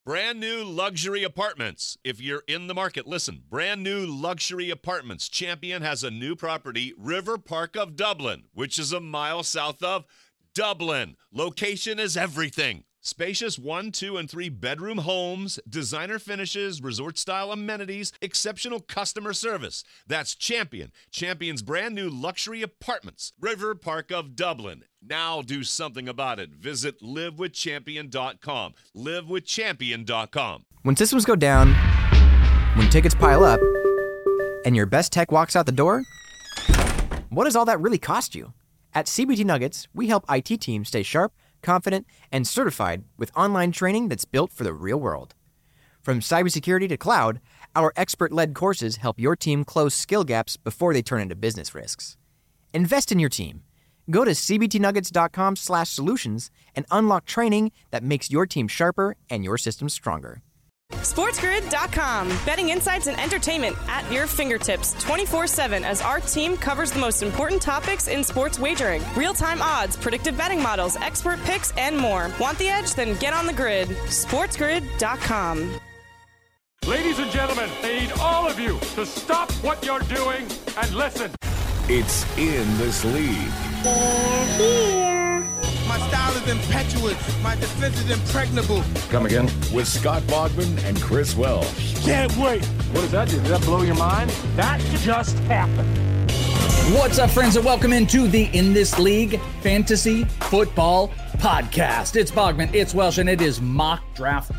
Brand new luxury apartments. If you're in the market, listen. Brand new luxury apartments. Champion has a new property, River Park of Dublin, which is a mile south of Dublin. Location is everything. Spacious 1, 2, and 3 bedroom homes, designer finishes, resort-style amenities, exceptional customer service. That's Champion. Champion's brand new luxury apartments. River Park of Dublin. Now do something about it. Visit livewithchampion.com. Livewithchampion.com. When systems go down, when tickets pile up, and your best tech walks out the door, what does all that really cost you? At CBT Nuggets, we help IT teams stay sharp, confident, and certified with online training that's built for the real world. From cybersecurity to cloud, our expert-led courses help your team close skill gaps before they turn into business risks. Invest in your team. Go to cbtnuggets.com/solutions and unlock training that makes your team sharper and your systems stronger. SportsGrid.com. Betting insights and entertainment at your fingertips 24/7 as our team covers the most important topics in sports wagering. Real-time odds, predictive betting models, expert picks, and more. Want the edge? Then get on the grid. SportsGrid.com. Ladies and gentlemen, I need all of you to stop what you're doing and listen. It's In This League. They're here. My style is impetuous. My defense is impregnable. Come again? With Scott Bogman and Chris Welsh. Can't wait. What does that do? Did that blow your mind? That just happened. What's up, friends, and welcome into the In This League Fantasy Football Podcast. It's Bogman, it's Welsh, and it is Mock Draft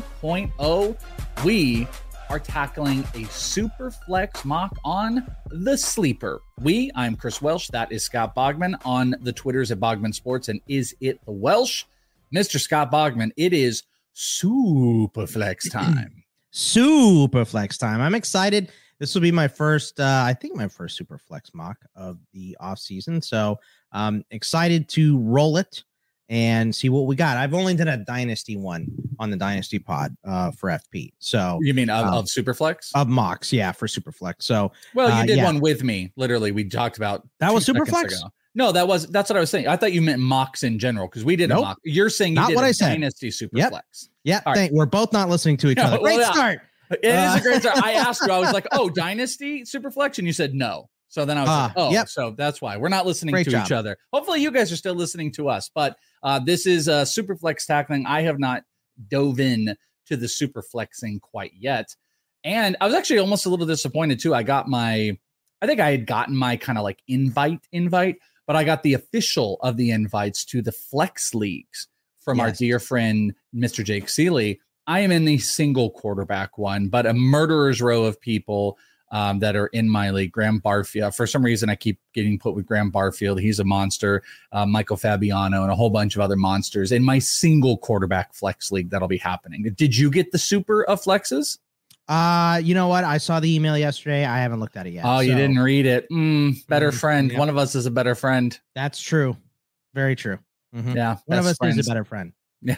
2.0. We are tackling a super flex mock on the sleeper. I'm Chris Welsh. That is Scott Bogman on the Twitters at Bogman Sports and Is It the Welsh? Mr. Scott Bogman, it is super flex time. Super flex time. I'm excited. This will be my first, my first super flex mock of the off season. So excited to roll it and see what we got. I've only done a dynasty one on the dynasty pod for FP. So you mean of Superflex? Of mocks, yeah, for Superflex. So you did one with me. Literally, we talked about that was Superflex. No, that's what I was saying. I thought you meant mocks in general because we did a mock. You're saying you did a dynasty Superflex. Yep. We're both not listening to each other. Great start. It is a great start. I asked you, I was like, oh, dynasty Superflex, and you said no. So then I was like, so that's why we're not listening to each other. Hopefully you guys are still listening to us, but this is Superflex tackling. I have not dove in to the Superflexing quite yet. And I was actually almost a little disappointed too. I think I had gotten my kind of like invite, but I got the official of the invites to the Flex Leagues from our dear friend, Mr. Jake Seeley. I am in the single quarterback one, but a murderer's row of people that are in my league. Graham Barfield. For some reason, I keep getting put with Graham Barfield. He's a monster. Michael Fabiano and a whole bunch of other monsters in my single quarterback flex league that'll be happening. Did you get the super of flexes? You know what? I saw the email yesterday. I haven't looked at it yet. Oh, you didn't read it. Better friend. Yep. One of us is a better friend. That's true. Very true. Mm-hmm. Yeah. One of us is a better friend.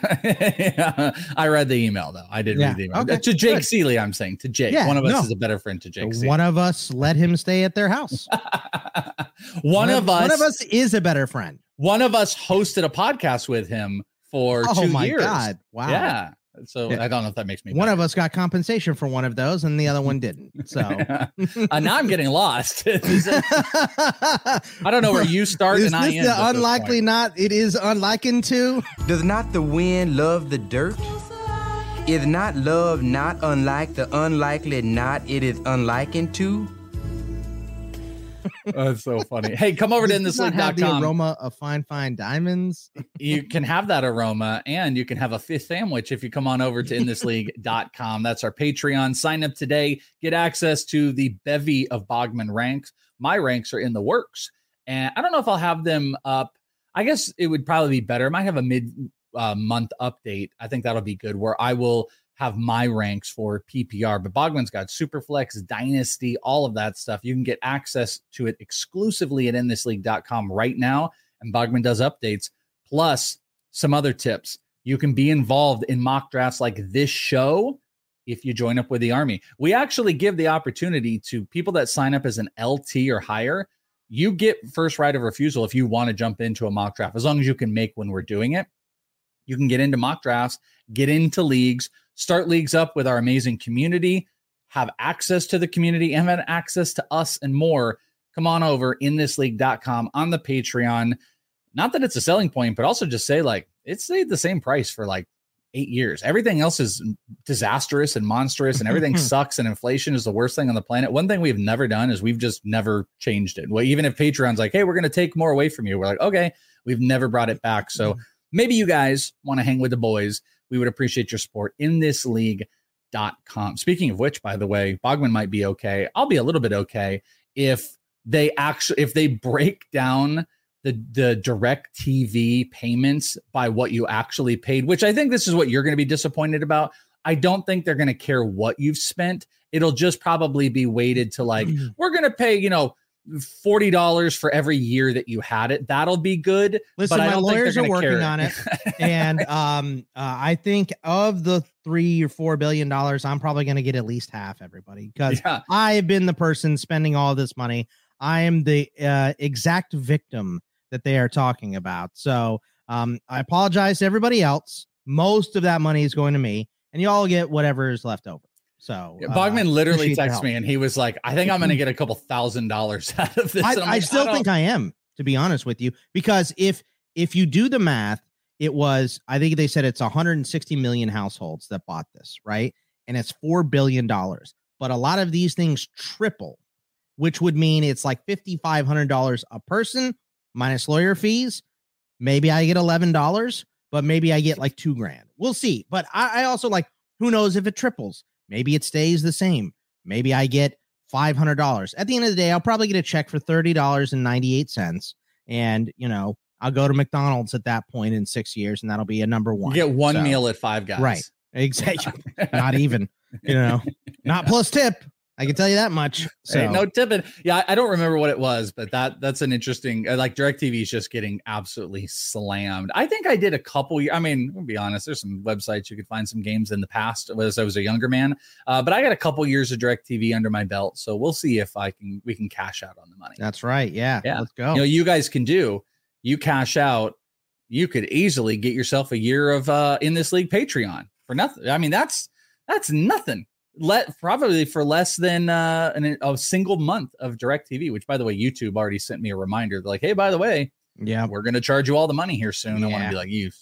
Yeah, I read the email though. I did read the email. Okay. To Jake Seeley, I'm saying to Jake. One of us is a better friend to Jake Seeley. One of us let him stay at their house. One of us is a better friend. One of us hosted a podcast with him for 2 years. Oh my God. Wow. Yeah. So I don't know if that makes me one of us got compensation for one of those and the other one didn't. So now I'm getting lost. I don't know where you start and I end. Unlikely not. It is unlikened to. Does not the wind love the dirt? Is not love not unlike the unlikely not it is unlikened to? That's so funny. Hey, come over to inthisleague.com. The aroma of fine diamonds. You can have that aroma and you can have a fifth sandwich if you come on over to inthisleague.com. That's our Patreon. Sign up today. Get access to the bevy of Bogman ranks. My ranks are in the works. And I don't know if I'll have them up. I guess it would probably be better. I might have a mid-month update. I think that'll be good where I will have my ranks for PPR, but Bogman's got Superflex, Dynasty, all of that stuff. You can get access to it exclusively at inthisleague.com right now. And Bogman does updates, plus some other tips. You can be involved in mock drafts like this show if you join up with the Army. We actually give the opportunity to people that sign up as an LT or higher. You get first right of refusal if you want to jump into a mock draft, as long as you can make when we're doing it. You can get into mock drafts, get into leagues, start leagues up with our amazing community, have access to the community, and have access to us and more, come on over inthisleague.com on the Patreon. Not that it's a selling point, but also just say like, it's the same price for like 8 years. Everything else is disastrous and monstrous and everything sucks. And inflation is the worst thing on the planet. One thing we've never done is we've just never changed it. Well, even if Patreon's like, hey, we're going to take more away from you, we're like, okay, we've never brought it back. So maybe you guys want to hang with the boys. We would appreciate your support in thisleague.com. Speaking of which, by the way, Bogman might be okay. I'll be a little bit okay if they break down the direct TV payments by what you actually paid, which I think this is what you're going to be disappointed about. I don't think they're going to care what you've spent. It'll just probably be weighted to like, we're going to pay, $40 for every year that you had it. That'll be good. Listen, my lawyers are working on it. And I think of the $3 or $4 billion, I'm probably going to get at least half, everybody, because I have been the person spending all this money. I am the exact victim that they are talking about. So I apologize to everybody else. Most of that money is going to me, and you all get whatever is left over. So Bogman literally texted me and he was like, I think I'm going to get a couple $1,000s out of this. I still think I am, to be honest with you, because if you do the math, I think they said it's 160 million households that bought this, right? And it's $4 billion. But a lot of these things triple, which would mean it's like $5,500 a person minus lawyer fees. Maybe I get $11, but maybe I get like $2,000. We'll see. But I also like, who knows if it triples? Maybe it stays the same. Maybe I get $500. At the end of the day, I'll probably get a check for $30.98. And, I'll go to McDonald's at that point in 6 years, and that'll be a number one. You get one meal at Five Guys. Right. Exactly. Not even, not plus tip. I can tell you that much. So hey, no tipping. Yeah, I don't remember what it was, but that's an interesting. Like DirecTV is just getting absolutely slammed. I think I did a couple. I mean, I'll be honest. There's some websites you could find some games in the past as I was a younger man. But I got a couple years of DirecTV under my belt, so we'll see if we can cash out on the money. That's right. Yeah. Let's go. You guys can do. You cash out. You could easily get yourself a year of In This League Patreon for nothing. I mean, that's nothing. Probably for less than a single month of DirecTV, which, by the way, YouTube already sent me a reminder. They're like, hey, by the way, we're going to charge you all the money here soon. I want to be like, you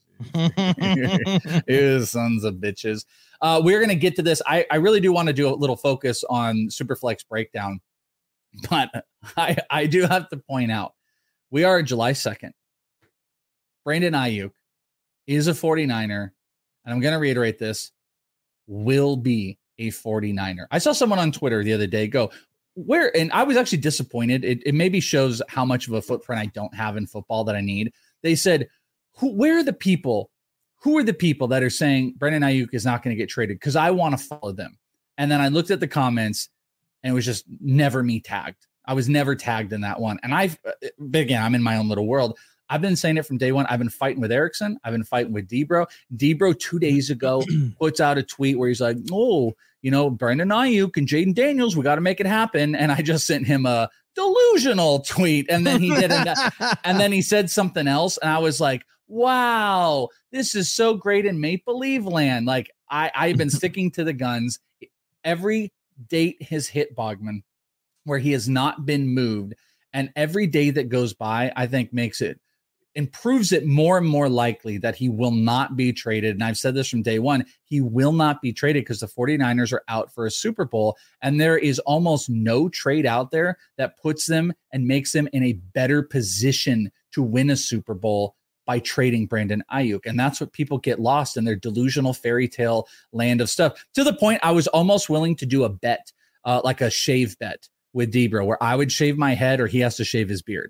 sons of bitches. We're going to get to this. I really do want to do a little focus on Superflex breakdown, but I do have to point out, we are July 2nd. Brandon Aiyuk is a 49er, and I'm going to reiterate this, will be a 49er. I saw someone on Twitter the other day go, and I was actually disappointed. It maybe shows how much of a footprint I don't have in football that I need. They said, who are the people that are saying Brandon Aiyuk is not going to get traded? Because I want to follow them. And then I looked at the comments and it was just never me tagged. I was never tagged in that one. And again, I'm in my own little world. I've been saying it from day one. I've been fighting with Erickson. I've been fighting with Debro. Debro 2 days ago puts out a tweet where he's like, Brandon Aiyuk and Jaden Daniels, we got to make it happen. And I just sent him a delusional tweet. And then he did and then he said something else. And I was like, wow, this is so great in Make Believe land. Like I've been sticking to the guns. Every date has hit Bogman where he has not been moved. And every day that goes by, I think improves it more and more likely that he will not be traded. And I've said this from day one, he will not be traded because the 49ers are out for a Super Bowl. And there is almost no trade out there that puts them and makes them in a better position to win a Super Bowl by trading Brandon Aiyuk. And that's what people get lost in their delusional fairy tale land of stuff. To the point I was almost willing to do a bet, like a shave bet with Debro, where I would shave my head or he has to shave his beard.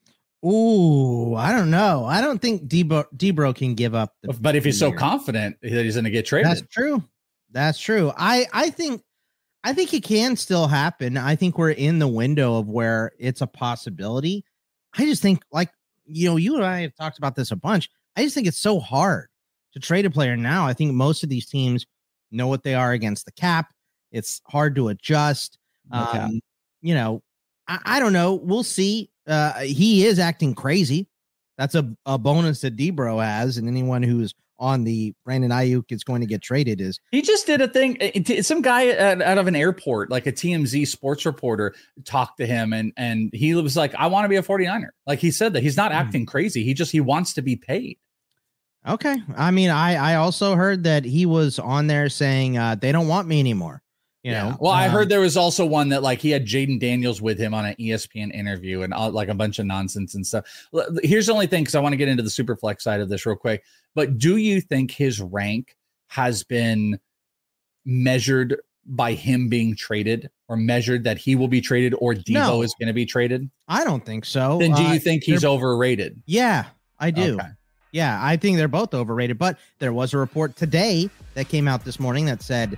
Ooh, I don't know. I don't think Debro can give up. But if he's so confident that he's going to get traded. That's true. I think it can still happen. I think we're in the window of where it's a possibility. I just think, like, you and I have talked about this a bunch. I just think it's so hard to trade a player now. I think most of these teams know what they are against the cap. It's hard to adjust. Okay. I don't know. We'll see. He is acting crazy. That's a bonus that Debro has, and anyone who's on the Brandon Ayuk is going to get traded is he just did a thing. Some guy out of an airport, like a TMZ sports reporter, talked to him and he was like, I want to be a 49er. Like he said that he's not acting crazy. He wants to be paid. Okay. I mean, I also heard that he was on there saying they don't want me anymore. You know, well, I heard there was also one that like he had Jaden Daniels with him on an ESPN interview and like a bunch of nonsense and stuff. Here's the only thing, because I want to get into the Superflex side of this real quick. But do you think his rank has been measured by him being traded, or measured that he will be traded, or Deebo is going to be traded? I don't think so. Then do you think he's overrated? Yeah, I do. Okay. Yeah, I think they're both overrated, but there was a report today that came out this morning that said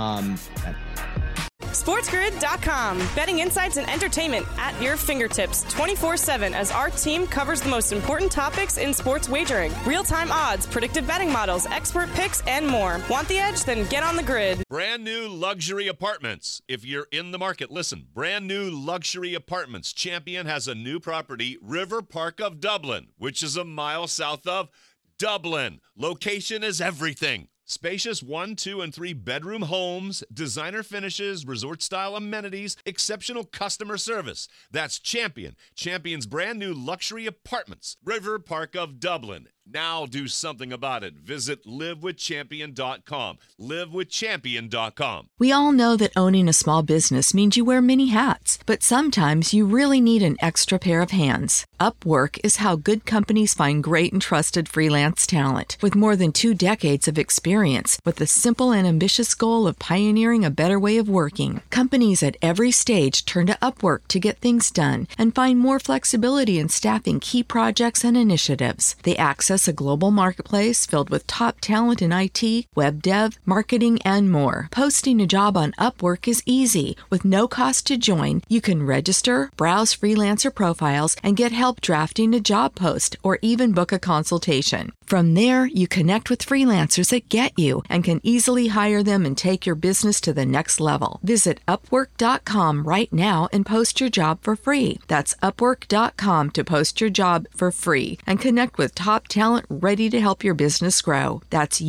SportsGrid.com. Betting insights and entertainment at your fingertips 24/7 as our team covers the most important topics in sports wagering. Real-time odds, predictive betting models, expert picks, and more. Want the edge? Then get on the grid. Brand new luxury apartments. If you're in the market, listen. Brand new luxury apartments. Champion has a new property, River Park of Dublin, which is a mile south of Dublin. Location is everything. Spacious 1, 2, and 3 bedroom homes, designer finishes, resort-style amenities, exceptional customer service. That's Champion. Champion's brand new luxury apartments, River Park of Dublin. Now do something about it. Visit livewithchampion.com. Livewithchampion.com. We all know that owning a small business means you wear many hats, but sometimes you really need an extra pair of hands. Upwork is how good companies find great and trusted freelance talent. With more than 2 decades of experience, with the simple and ambitious goal of pioneering a better way of working, companies at every stage turn to Upwork to get things done and find more flexibility in staffing key projects and initiatives. They access a global marketplace filled with top talent in IT, web dev, marketing, and more. Posting a job on Upwork is easy. With no cost to join, you can register, browse freelancer profiles, and get help drafting a job post or even book a consultation. From there, you connect with freelancers that get you and can easily hire them and take your business to the next level. Visit Upwork.com right now and post your job for free. That's Upwork.com to post your job for free and connect with top talent ready to help your business grow. That's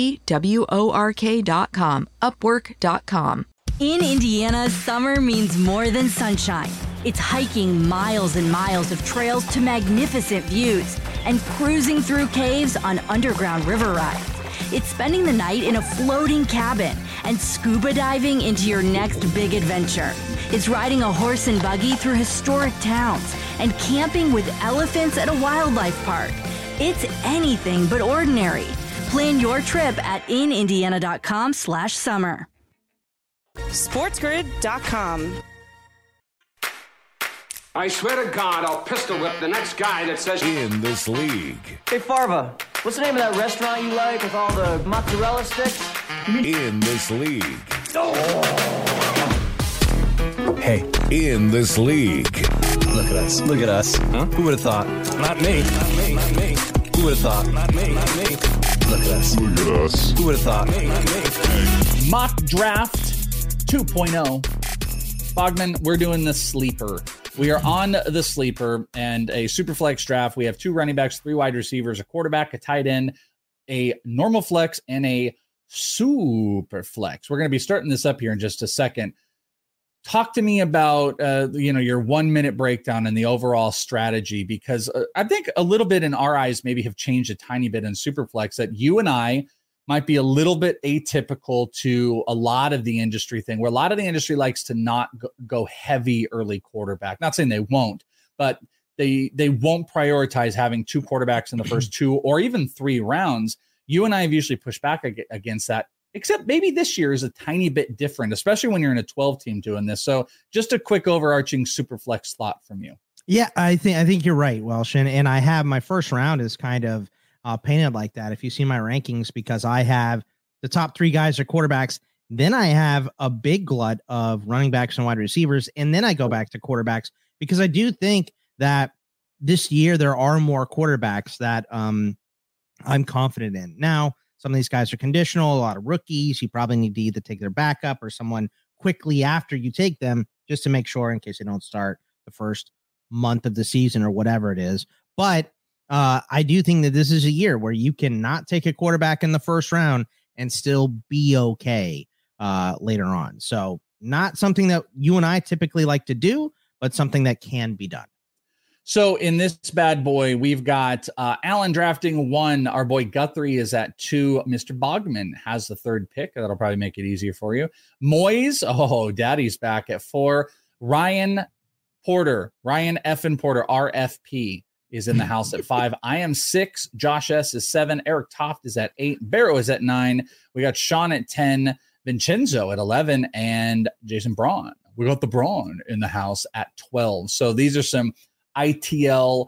UPWORK.com, Upwork.com. In Indiana, summer means more than sunshine. It's hiking miles and miles of trails to magnificent views and cruising through caves on underground river rides. It's spending the night in a floating cabin and scuba diving into your next big adventure. It's riding a horse and buggy through historic towns and camping with elephants at a wildlife park. It's anything but ordinary. Plan your trip at inindiana.com/summer. SportsGrid.com. I swear to God, I'll pistol whip the next guy that says... In this league. Hey, Farva, what's the name of that restaurant you like with all the mozzarella sticks? In this league. Oh. Hey. In this league. Look at us. Look at us. Huh? Who would have thought? Not me. Not me. Not me. Who would have thought? Not me. Not me. Look at us. Look at us. Who would have thought? Not me. Mock Draft 2.0. Bogman, we're doing the sleeper. We are on the sleeper and a super flex draft. We have 2 running backs, 3 wide receivers, a quarterback, a tight end, a normal flex, and a super flex. We're going to be starting this up here in just a second. Talk to me about, your 1 minute breakdown and the overall strategy, because I think a little bit in our eyes maybe have changed a tiny bit in Superflex, that you and I might be a little bit atypical to a lot of the industry thing, where a lot of the industry likes to not go heavy early quarterback. Not saying they won't, but they won't prioritize having 2 quarterbacks in the first 2 or even 3 rounds. You and I have usually pushed back against that. Except maybe this year is a tiny bit different, especially when you're in a 12 team doing this. So just a quick overarching super flex thought from you. Yeah, I think you're right, Welsh. And I have my first round is kind of painted like that. If you see my rankings, because I have the top 3 guys are quarterbacks. Then I have a big glut of running backs and wide receivers. And then I go back to quarterbacks, because I do think that this year there are more quarterbacks that I'm confident in. Now, some of these guys are conditional, a lot of rookies. You probably need to either take their backup or someone quickly after you take them, just to make sure in case they don't start the first month of the season or whatever it is. But I do think that this is a year where you cannot take a quarterback in the first round and still be okay later on. So not something that you and I typically like to do, but something that can be done. So in this bad boy, we've got Allen drafting 1. Our boy Guthrie is at 2. Mr. Bogman has the 3rd pick. That'll probably make it easier for you. Moyes, daddy's back at 4. Ryan Effin Porter, RFP, is in the house at 5. I am 6. Josh S is 7. Eric Toft is at 8. Barrow is at 9. We got Sean at 10. Vincenzo at 11. And Jason Braun. We got the Braun in the house at 12. So these are some ITL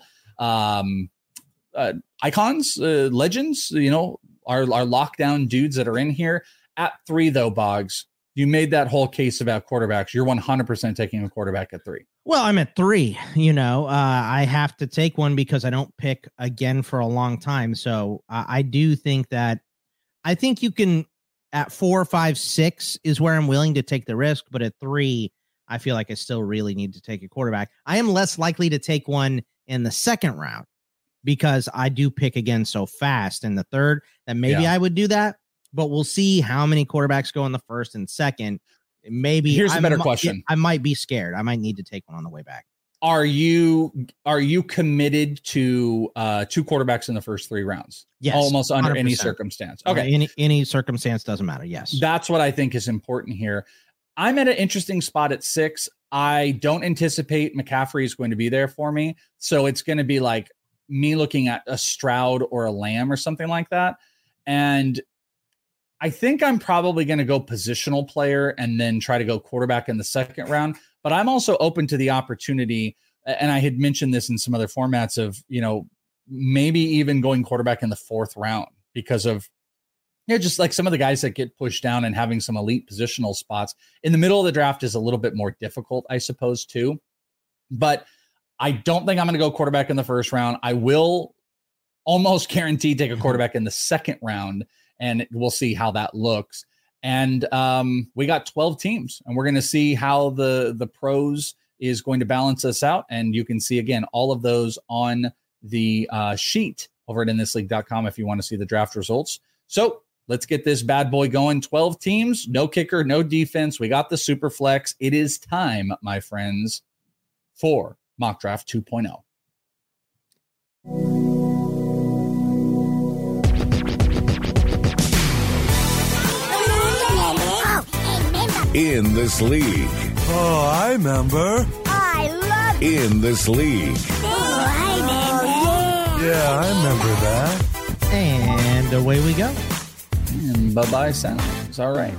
icons, legends, our lockdown dudes that are in here. At 3, though, Boggs, you made that whole case about quarterbacks. You're 100% taking a quarterback at 3. Well, I'm at 3. I have to take one because I don't pick again for a long time. So I do think that you can at 4, 5, 6 is where I'm willing to take the risk. But at 3, I feel like I still really need to take a quarterback. I am less likely to take one in the second round because I do pick again so fast in the third that maybe I would do that, but we'll see how many quarterbacks go in the first and second. Maybe here's a better question. I might be scared. I might need to take one on the way back. Are you committed to 2 quarterbacks in the first 3 rounds? Yes. Almost under 100%. any circumstance. Okay. Any circumstance doesn't matter. Yes. That's what I think is important here. I'm at an interesting spot at 6. I don't anticipate McCaffrey is going to be there for me. So it's going to be like me looking at a Stroud or a Lamb or something like that. And I think I'm probably going to go positional player and then try to go quarterback in the second round. But I'm also open to the opportunity. And I had mentioned this in some other formats of, maybe even going quarterback in the 4th round because of, just like some of the guys that get pushed down and having some elite positional spots in the middle of the draft is a little bit more difficult, I suppose, too. But I don't think I'm going to go quarterback in the first round. I will almost guarantee take a quarterback in the second round, and we'll see how that looks. And we got 12 teams, and we're going to see how the pros is going to balance us out. And you can see, again, all of those on the sheet over at inthisleague.com if you want to see the draft results. So let's get this bad boy going. 12 teams, no kicker, no defense. We got the super flex. It is time, my friends, for Mock Draft 2.0. In this league. Oh, I remember. I love it. In this league. Oh, I remember. Yeah, I remember that. And away we go. And bye-bye sounds. All right.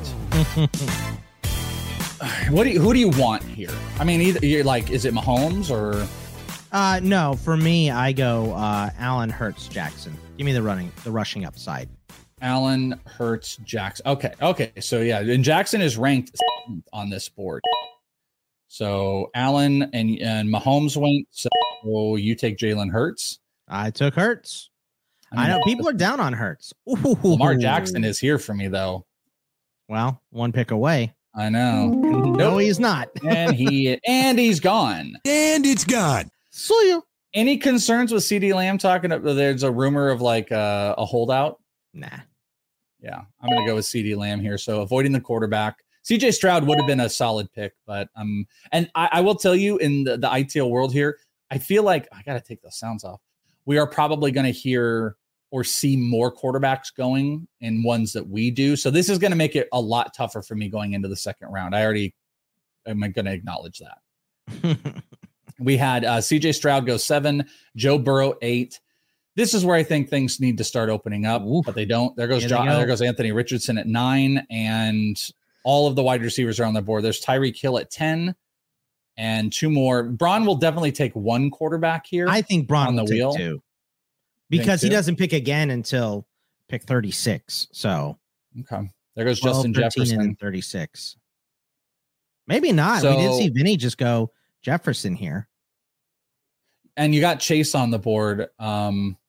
Who do you want here? I mean, either you're like, is it Mahomes or? No, for me, I go Allen Hurts Jackson. Give me the rushing upside. Allen Hurts Jackson. Okay. So yeah, and Jackson is ranked on this board. So Allen and Mahomes went. So you take Jalen Hurts. I took Hurts. I know people are down on Hurts. Ooh. Lamar Jackson is here for me though. Well, one pick away. I know. No, he's not. and he's gone. And it's gone. See you. Any concerns with CeeDee Lamb talking about there's a rumor of like a holdout? Nah. Yeah, I'm going to go with CeeDee Lamb here. So avoiding the quarterback. CJ Stroud would have been a solid pick, but and I will tell you in the ITL world here, I feel like I got to take those sounds off. We are probably going to hear or see more quarterbacks going in ones that we do. So this is going to make it a lot tougher for me going into the second round. I already am going to acknowledge that. We had CJ Stroud go 7, Joe Burrow 8. This is where I think things need to start opening up, but they don't. There goes there goes Anthony Richardson at 9, and all of the wide receivers are on the board. There's Tyreek Hill at 10, and 2 more. Braun will definitely take 1 quarterback here. I think Braun on the wheel take 2 because he doesn't pick again until pick 36. So okay, there goes Justin Jefferson and 36. Maybe not. So, we did see Vinny just go Jefferson here. And you got Chase on the board.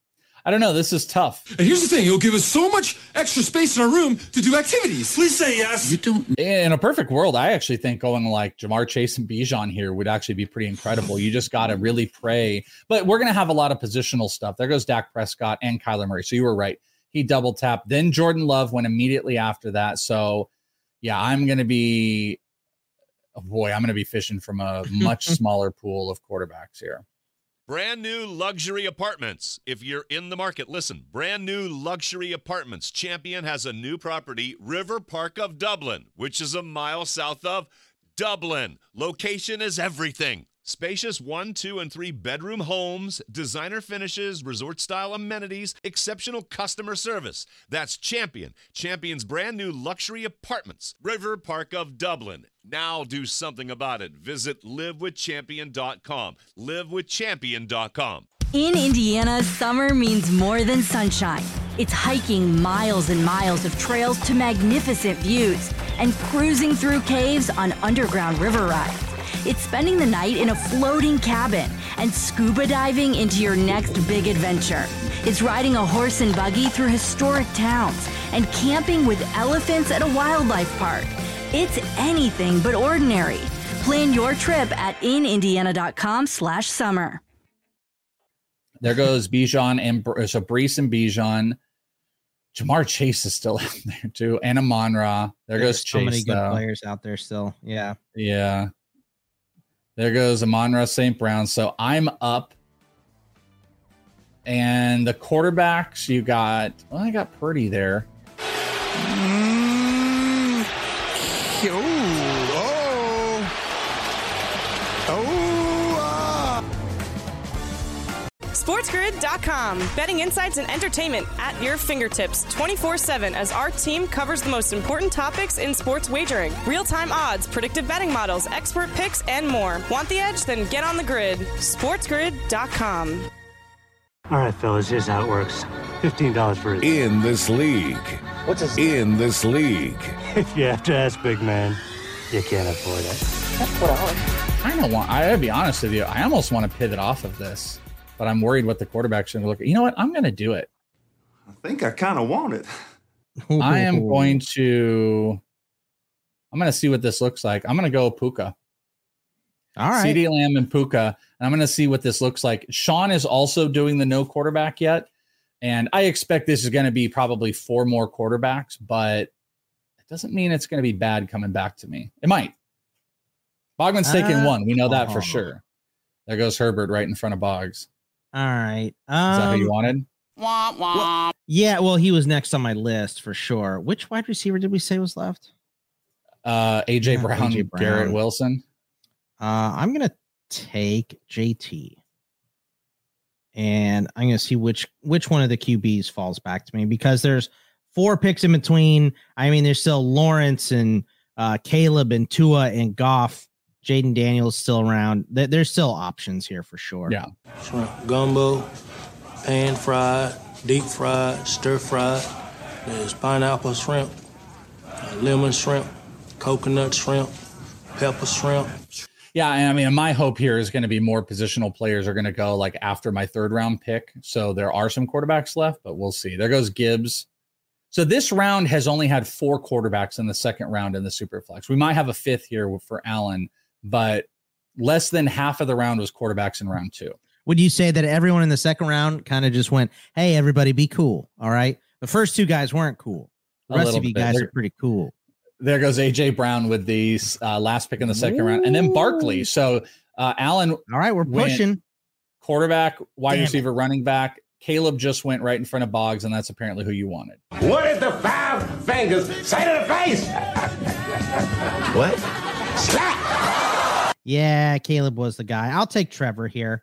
I don't know. This is tough. And here's the thing. It'll give us so much extra space in our room to do activities. Please say yes. You don't. In a perfect world, I actually think going like Jamar Chase and Bijan here would actually be pretty incredible. You just got to really pray. But we're going to have a lot of positional stuff. There goes Dak Prescott and Kyler Murray. So you were right. He double tapped. Then Jordan Love went immediately after that. So, yeah, I'm going to be fishing from a much smaller pool of quarterbacks here. Brand new luxury apartments. If you're in the market, listen. Brand new luxury apartments. Champion has a new property, River Park of Dublin, which is a mile south of Dublin. Location is everything. Spacious 1, 2, and 3 bedroom homes, designer finishes, resort-style amenities, exceptional customer service. That's Champion. Champion's brand new luxury apartments, River Park of Dublin. Now do something about it. Visit livewithchampion.com. livewithchampion.com. In Indiana, summer means more than sunshine. It's hiking miles and miles of trails to magnificent views and cruising through caves on underground river rides. It's spending the night in a floating cabin and scuba diving into your next big adventure. It's riding a horse and buggy through historic towns and camping with elephants at a wildlife park. It's anything but ordinary. Plan your trip at inindiana.com/summer. There goes Bijan and so Breece and Bijan. Jamar Chase is still out there too, and Amon-Ra. There's goes Chase. So many good players out there still. Yeah. Yeah. There goes Amon-Ra St. Brown. So I'm up. And the quarterbacks, you got, well, I got Purdy there. SportsGrid.com. Betting insights and entertainment at your fingertips 24/7 as our team covers the most important topics in sports wagering. Real-time odds, predictive betting models, expert picks, and more. Want the edge? Then get on the grid. SportsGrid.com. All right, fellas, here's how it works. $15 for it. In this league. What's this? In this league. If you have to ask, big man, you can't afford it. That's what I gotta be honest with you. I almost want to pivot off of this, but I'm worried what the quarterback's going to look at. You know what? I'm going to do it. I think I kind of want it. I'm going to see what this looks like. I'm going to go Puka. All right. CeeDee Lamb and Puka. And I'm going to see what this looks like. Sean is also doing the no quarterback yet. And I expect this is going to be probably 4 more quarterbacks, but it doesn't mean it's going to be bad coming back to me. It might. Bogman's taking 1. We know that for sure. There goes Herbert right in front of Boggs. All right. Is that who you wanted? Well, yeah, well, he was next on my list for sure. Which wide receiver did we say was left? AJ Brown, Garrett Wilson. I'm going to take JT. And I'm going to see which one of the QBs falls back to me, because there's 4 picks in between. I mean, there's still Lawrence and Caleb and Tua and Goff. Jaden Daniels still around. There's still options here for sure. Yeah. Shrimp gumbo, pan fried, deep fried, stir fried. There's pineapple shrimp, lemon shrimp, coconut shrimp, pepper shrimp. Yeah, and I mean, my hope here is going to be more positional players are going to go like after my 3rd round pick. So there are some quarterbacks left, but we'll see. There goes Gibbs. So this round has only had 4 quarterbacks in the 2nd round in the Superflex. We might have a 5th here for Allen, but less than half of the round was quarterbacks in round 2. Would you say that everyone in the 2nd round kind of just went, hey, everybody be cool? All right. The first 2 guys weren't cool. The rest of you guys are pretty cool. There goes AJ Brown with the last pick in the 2nd round, and then Barkley. So Allen. All right, we're pushing. Quarterback, wide receiver, running back. Caleb just went right in front of Boggs, and that's apparently who you wanted. What did the 5 fingers say to the face? What? Slap! Yeah, Caleb was the guy. I'll take Trevor here.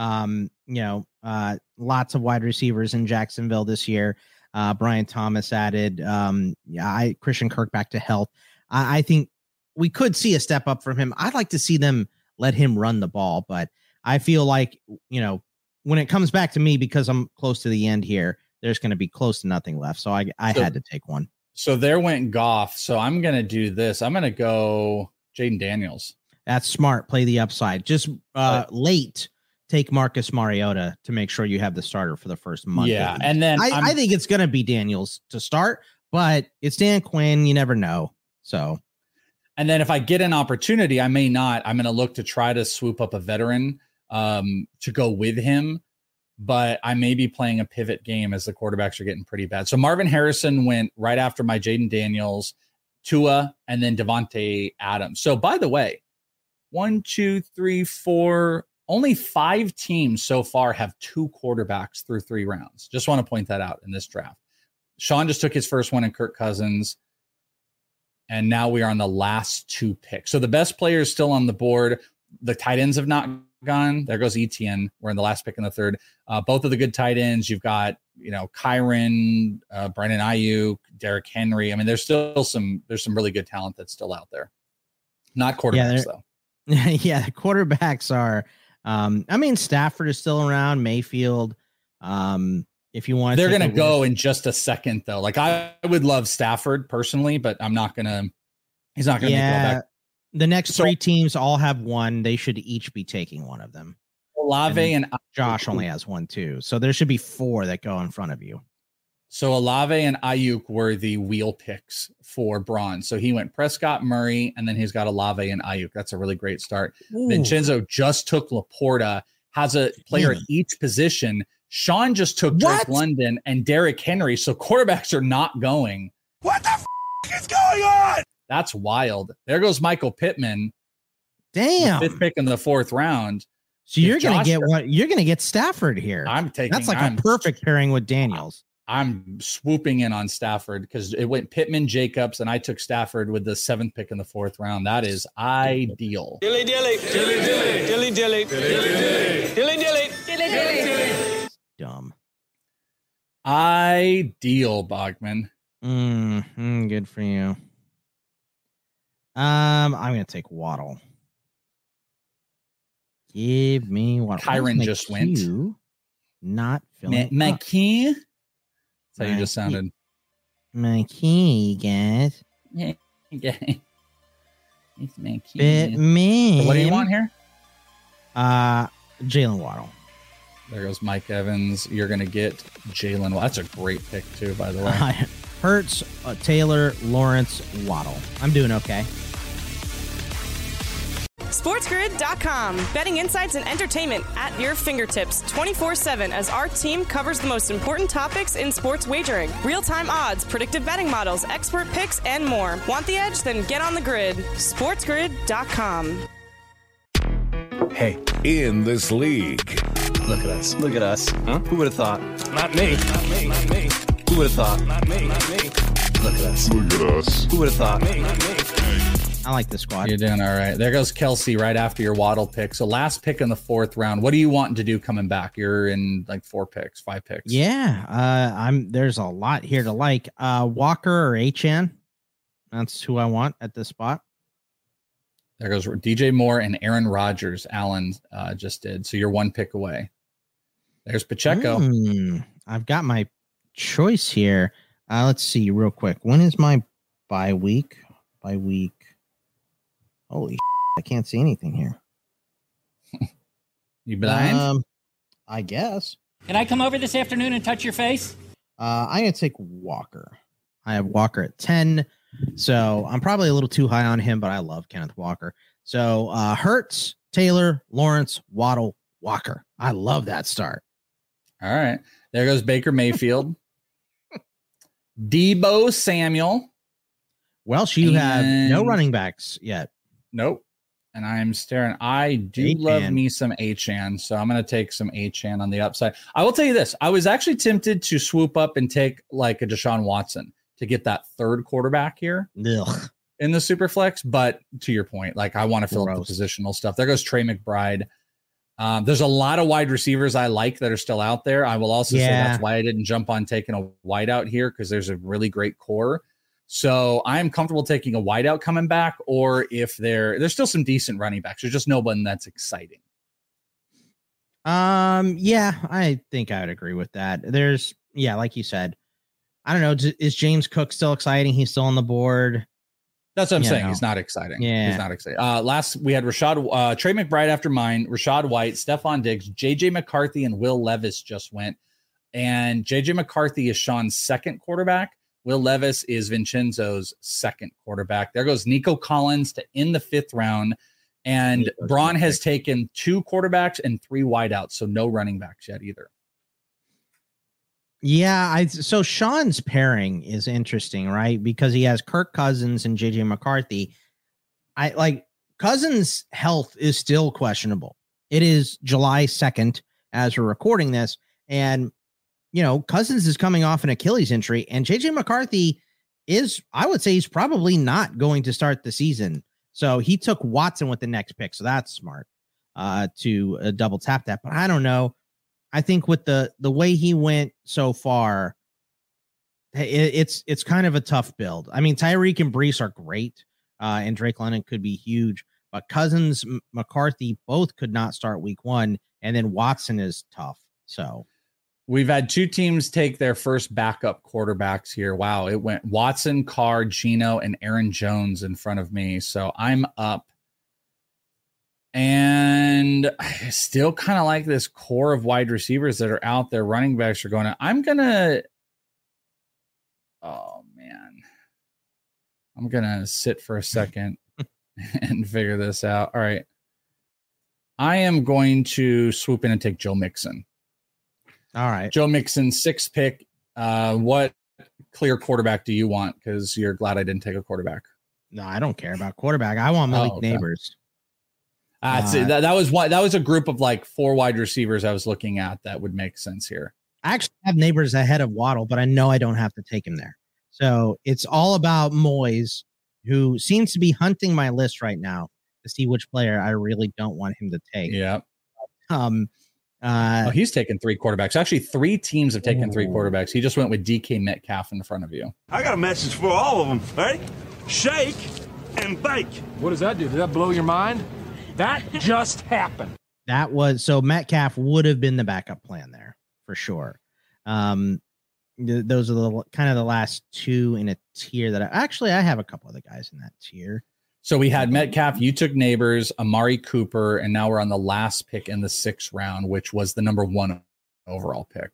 Lots of wide receivers in Jacksonville this year. Brian Thomas added. Christian Kirk back to health. I think we could see a step up from him. I'd like to see them let him run the ball, but I feel like, when it comes back to me, because I'm close to the end here, there's going to be close to nothing left. So I had to take one. So there went Goff. So I'm going to do this. I'm going to go Jaden Daniels. That's smart. Play the upside. Just late take Marcus Mariota to make sure you have the starter for the first month. Yeah, and then I think it's going to be Daniels to start, but it's Dan Quinn. You never know. So, and then if I get an opportunity, I may not. I'm going to look to try to swoop up a veteran to go with him, but I may be playing a pivot game as the quarterbacks are getting pretty bad. So Marvin Harrison went right after my Jaden Daniels, Tua, and then Devontae Adams. So by the way, 1, 2, 3, 4, only 5 teams so far have 2 quarterbacks through 3 rounds. Just want to point that out in this draft. Sean just took his first one in Kirk Cousins, and now we are on the last 2 picks. So the best player is still on the board. The tight ends have not gone. There goes Etienne. We're in the last pick in the 3rd. Both of the good tight ends. You've got, Kyron, Brandon Ayuk, Derrick Henry. I mean, there's some really good talent that's still out there. Not quarterbacks though. Yeah, the quarterbacks are. Stafford is still around. Mayfield. If you want, they're going to go in just a second though. Like I would love Stafford personally, but I'm not going to. He's not going to go back. The next 3 teams all have one. They should each be taking one of them. Olave and Josh only has 1 too. So there should be 4 that go in front of you. So Olave and Ayuk were the wheel picks for Braun. So he went Prescott, Murray, and then he's got Olave and Ayuk. That's a really great start. Ooh. Vincenzo just took Laporta, has a player at each position. Sean just took Drake London and Derrick Henry. So quarterbacks are not going. What the is going on? That's wild. There goes Michael Pittman. Damn. 5th pick in the 4th round. So you're going to get what? You're going to get Stafford here. That's like a perfect pairing with Daniels. I'm swooping in on Stafford because it went Pittman, Jacobs, and I took Stafford with the 7th pick in the 4th round. That is ideal. Dilly dilly, dilly dilly, dilly dilly, dilly dilly, dilly dilly. Dumb. Ideal, Bogman. Good for you. I'm going to take Waddle. Give me Waddle. Kyron just went. Not filling my key. That's how you just sounded. My key, guys. Yeah. Okay. It's my key. Bitman. So what do you want here? Jalen Waddle. There goes Mike Evans. You're going to get Jalen Waddle. That's a great pick, too, by the way. Hurts, Taylor, Lawrence, Waddle. I'm doing okay. SportsGrid.com. Betting insights and entertainment at your fingertips 24/7 as our team covers the most important topics in sports wagering. Real-time odds, predictive betting models, expert picks, and more. Want the edge? Then get on the grid. SportsGrid.com. Hey, in this league. Look at us. Look at us. Huh? Who would have thought? Not me. Not me. Not me. Who would have thought? Not me. Not me. Look at us. Look at us. Who would have thought? Me. Not me. I like the squad. You're doing all right. There goes Kelsey right after your Waddle pick. So last pick in the 4th round. What are you wanting to do coming back? You're in like 4 picks, 5 picks. Yeah. There's a lot here to like. Walker or Achane. That's who I want at this spot. There goes DJ Moore and Aaron Rodgers. Allen just did. So you're 1 pick away. There's Pacheco. I've got my choice here. Let's see real quick. When is my bye week? Bye week. Holy I can't see anything here. You blind? I guess. Can I come over this afternoon and touch your face? I'm going to take Walker. I have Walker at 10. So I'm probably a little too high on him, but I love Kenneth Walker. So Hurts, Taylor, Lawrence, Waddle, Walker. I love that start. All right. There goes Baker Mayfield. Deebo Samuel. Welsh, you have no running backs yet. Nope. And I'm staring. I do love me some Achane, so I'm going to take some Achane on the upside. I will tell you this. I was actually tempted to swoop up and take like a Deshaun Watson to get that 3rd quarterback here in the Superflex. But to your point, like I want to fill up the positional stuff. There goes Trey McBride. There's a lot of wide receivers I like that are still out there. I will also say that's why I didn't jump on taking a wideout here because there's a really great core. So I'm comfortable taking a wideout coming back, or if there's still some decent running backs. There's just no one that's exciting. Yeah, I think I would agree with that. Like you said, I don't know. Is James Cook still exciting? He's still on the board. That's what I'm saying. He's not exciting. Yeah. He's not exciting. Last, we had Trey McBride after mine, Rashad White, Stephon Diggs, JJ McCarthy, and Will Levis just went. And JJ McCarthy is Sean's second quarterback. Will Levis is Vincenzo's second quarterback. There goes Nico Collins to end the 5th round. And Braun has taken 2 quarterbacks and 3 wideouts, so no running backs yet either. Yeah, so Sean's pairing is interesting, right? Because he has Kirk Cousins and JJ McCarthy. Cousins' health is still questionable. It is July 2nd as we're recording this, and Cousins is coming off an Achilles injury, and JJ McCarthy I would say he's probably not going to start the season. So he took Watson with the next pick, so that's smart to double tap that. But I don't know. I think with the way he went so far, it's kind of a tough build. I mean, Tyreek and Brees are great, and Drake London could be huge, but Cousins, McCarthy both could not start week 1, and then Watson is tough. So we've had 2 teams take their first backup quarterbacks here. Wow, it went Watson, Carr, Geno, and Aaron Jones in front of me. So I'm up. And I still kind of like this core of wide receivers that are out there. Running backs are going to. I'm going to sit for a second and figure this out. All right. I am going to swoop in and take Joe Mixon. All right. Joe Mixon, 6th pick. What clear quarterback do you want? Because you're glad I didn't take a quarterback. No, I don't care about quarterback. I want Malik Neighbors. That was a group of like 4 wide receivers I was looking at that would make sense here. I actually have Neighbors ahead of Waddle, but I know I don't have to take him there. So it's all about Moyes, who seems to be hunting my list right now to see which player I really don't want him to take. Yeah. He's taken 3 quarterbacks. Actually, 3 teams have taken 3 quarterbacks. He just went with DK Metcalf in front of you. I got a message for all of them. Ready? Shake and bake. What does that do? Did that blow your mind? That just happened. That was so Metcalf would have been the backup plan there for sure. Those are the kind of the last 2 in a tier that I have a couple of the guys in that tier. So we had Metcalf, you took Neighbors, Amari Cooper, and now we're on the last pick in the 6th round, which was the number 1 overall pick.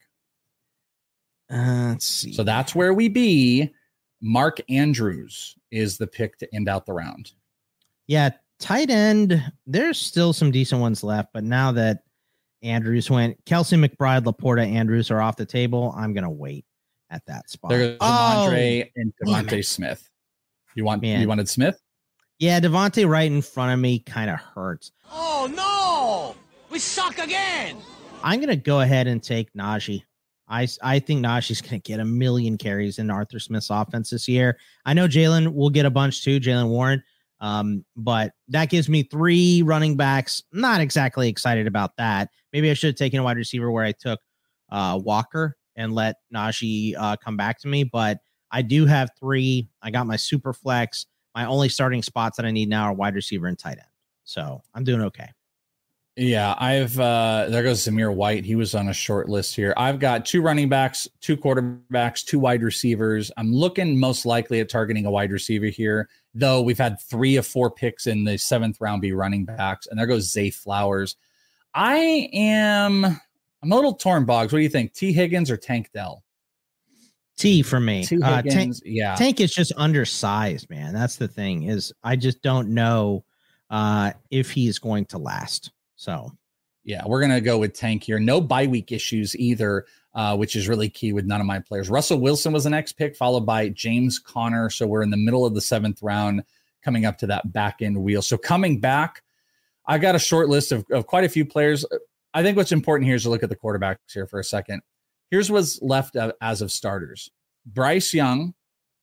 Let's see. So that's where we be. Mark Andrews is the pick to end out the round. Yeah, tight end, there's still some decent ones left, but now that Andrews went, Kelsey, McBride, Laporta, Andrews are off the table. I'm going to wait at that spot. There's Devontae and Devontae Smith. You wanted Smith? Yeah, Devontae right in front of me kind of hurts. Oh, no! We suck again! I'm going to go ahead and take Najee. I think Najee's going to get 1 million carries in Arthur Smith's offense this year. I know Jalen will get a bunch too, Jalen Warren. But that gives me 3 running backs. Not exactly excited about that. Maybe I should have taken a wide receiver where I took Walker and let Najee come back to me. But I do have 3. I got my super flex. My only starting spots that I need now are wide receiver and tight end. So I'm doing okay. Yeah, there goes Zamir White. He was on a short list here. I've got 2 running backs, 2 quarterbacks, 2 wide receivers. I'm looking most likely at targeting a wide receiver here, though we've had 3 of 4 picks in the 7th round be running backs. And there goes Zay Flowers. I'm a little torn, Boggs. What do you think? T. Higgins or Tank Dell? T for me. T. Higgins, yeah. Tank is just undersized, man. That's the thing, is I just don't know if he's going to last. So, yeah, we're going to go with Tank here. No bye week issues either, which is really key with none of my players. Russell Wilson was the next pick, followed by James Conner. So we're in the middle of the 7th round, coming up to that back end wheel. So coming back, I got a short list of quite a few players. I think what's important here is to look at the quarterbacks here for a second. Here's what's left as of starters. Bryce Young.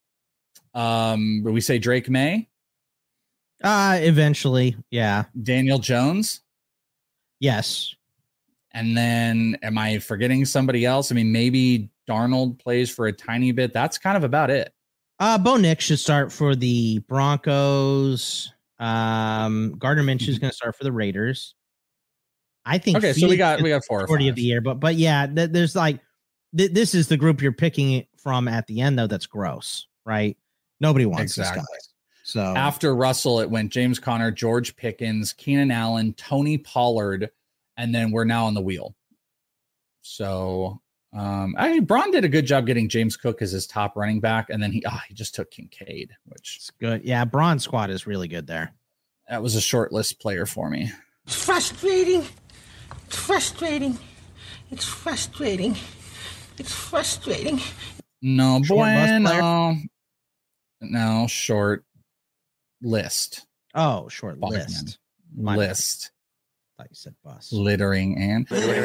We say Drake May. Eventually, yeah. Daniel Jones. Yes. And then am I forgetting somebody else? I mean, maybe Darnold plays for a tiny bit. That's kind of about it. Bo Nix should start for the Broncos. Gardner Minshew is going to start for the Raiders. I think. Okay, so we got 4 or 5 of the year, but yeah, there's like this is the group you're picking it from at the end though. That's gross, right? Nobody wants this guy. So after Russell, it went James Conner, George Pickens, Keenan Allen, Tony Pollard, and then we're now on the wheel. So Braun did a good job getting James Cook as his top running back, and then he just took Kincaid, which is good. Yeah, Braun's squad is really good there. That was a short list player for me. It's frustrating. It's frustrating. It's frustrating. It's frustrating. No, bueno. No, short list. Oh, short list. List. I thought you said bus. Littering and.